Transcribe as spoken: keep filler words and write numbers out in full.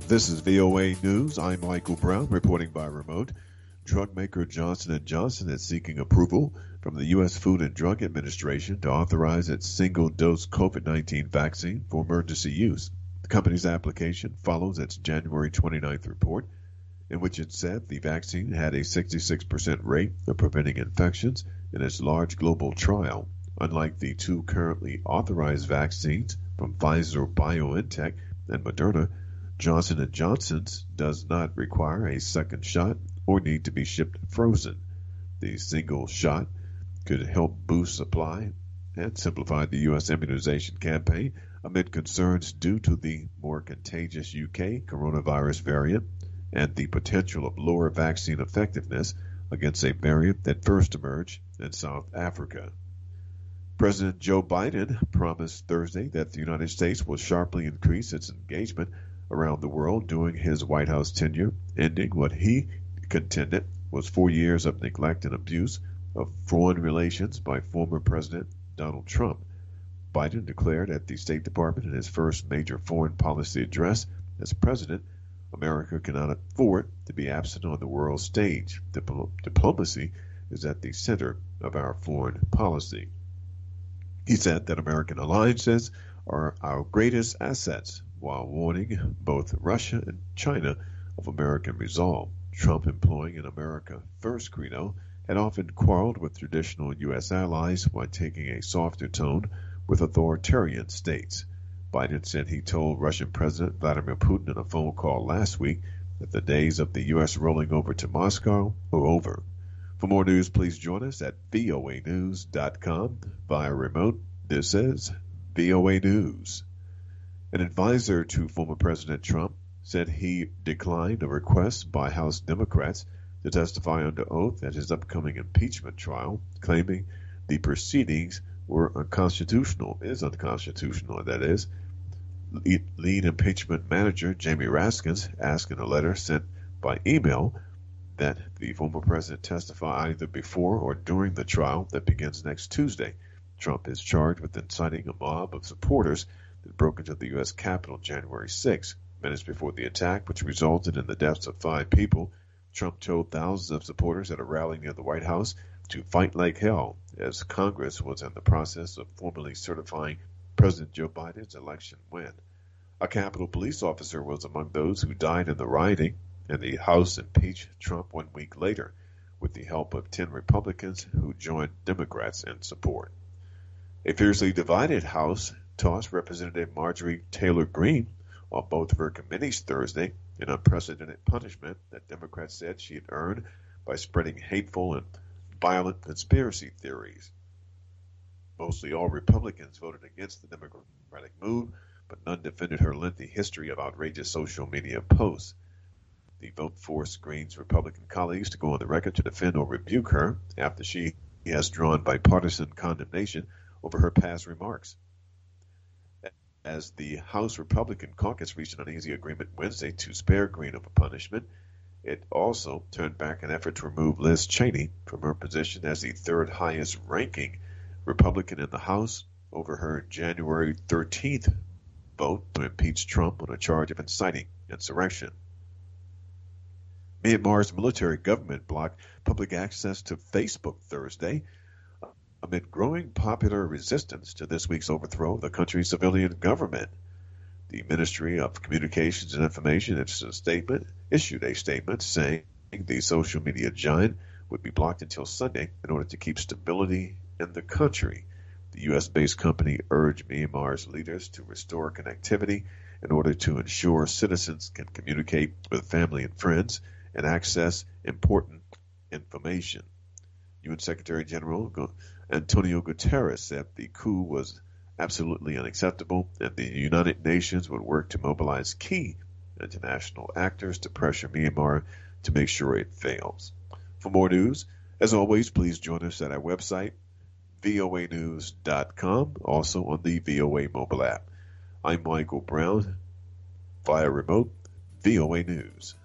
This is V O A News. I'm Michael Brown, reporting by remote. Drug maker Johnson and Johnson is seeking approval from the U S Food and Drug Administration to authorize its single-dose COVID nineteen vaccine for emergency use. The company's application follows its January twenty-ninth report, in which it said the vaccine had a sixty-six percent rate of preventing infections in its large global trial. Unlike the two currently authorized vaccines from Pfizer-BioNTech and Moderna, Johnson and Johnson's does not require a second shot or need to be shipped frozen. The single shot could help boost supply and simplify the U S immunization campaign amid concerns due to the more contagious U K coronavirus variant and the potential of lower vaccine effectiveness against a variant that first emerged in South Africa. President Joe Biden promised Thursday that the United States will sharply increase its engagement around the world during his White House tenure, ending what he contended was four years of neglect and abuse of foreign relations by former President Donald Trump. Biden declared at the State Department in his first major foreign policy address as president, America cannot afford to be absent on the world stage. Dipl- diplomacy is at the center of our foreign policy. He said that American alliances are our greatest assets, while warning both Russia and China of American resolve. Trump, employing an America First credo, had often quarreled with traditional U S allies while taking a softer tone with authoritarian states. Biden said he told Russian President Vladimir Putin in a phone call last week that the days of the U S rolling over to Moscow are over. For more news, please join us at V O A news dot com via remote. This is V O A News. An advisor to former President Trump said he declined a request by House Democrats to testify under oath at his upcoming impeachment trial, claiming the proceedings were unconstitutional, is unconstitutional, that is. Lead, lead impeachment manager Jamie Raskins asked in a letter sent by email that the former president testify either before or during the trial that begins next Tuesday. Trump is charged with inciting a mob of supporters that broke into the U S Capitol January sixth. Minutes before the attack, which resulted in the deaths of five people, Trump told thousands of supporters at a rally near the White House to fight like hell as Congress was in the process of formally certifying President Joe Biden's election win. A Capitol police officer was among those who died in the rioting, and the House impeached Trump one week later with the help of ten Republicans who joined Democrats in support. A fiercely divided House tossed Representative Marjorie Taylor Greene on both of her committees Thursday, an unprecedented punishment that Democrats said she had earned by spreading hateful and violent conspiracy theories. Mostly all Republicans voted against the Democratic move, but none defended her lengthy history of outrageous social media posts. The vote forced Greene's Republican colleagues to go on the record to defend or rebuke her after she has drawn bipartisan condemnation over her past remarks. As the House Republican caucus reached an uneasy agreement Wednesday to spare Greene of a punishment, it also turned back an effort to remove Liz Cheney from her position as the third highest ranking Republican in the House over her January thirteenth vote to impeach Trump on a charge of inciting insurrection. Myanmar's military government blocked public access to Facebook Thursday amid growing popular resistance to this week's overthrow of the country's civilian government. The Ministry of Communications and Information issued a statement, issued a statement saying the social media giant would be blocked until Sunday in order to keep stability in the country. The U S-based company urged Myanmar's leaders to restore connectivity in order to ensure citizens can communicate with family and friends and access important information. U N Secretary General Antonio Guterres said the coup was absolutely unacceptable, and the United Nations would work to mobilize key international actors to pressure Myanmar to make sure it fails. For more news, as always, please join us at our website, V O A news dot com, also on the V O A mobile app. I'm Michael Brown, via remote, V O A News.